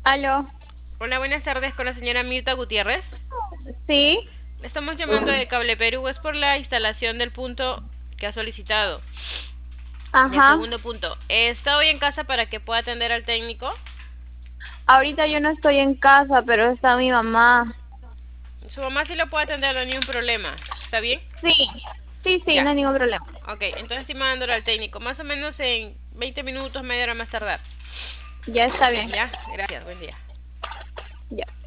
Aló, Hola, buenas tardes con la señora Mirta Gutiérrez. sí, Le estamos llamando de Cable Perú, es por la instalación del punto que ha solicitado, del ajá. segundo punto. ¿Está hoy en casa para que pueda atender al técnico? Ahorita yo no estoy en casa, pero está mi mamá. Su mamá sí lo puede atender, no hay ningún problema. ¿Está bien? Sí, sí, Ya. no hay ningún problema. Ok, entonces estoy mandándolo al técnico. Más o menos en 20 minutos, media hora más tardar. Ya está bien. Ya, gracias, buen día. Ya.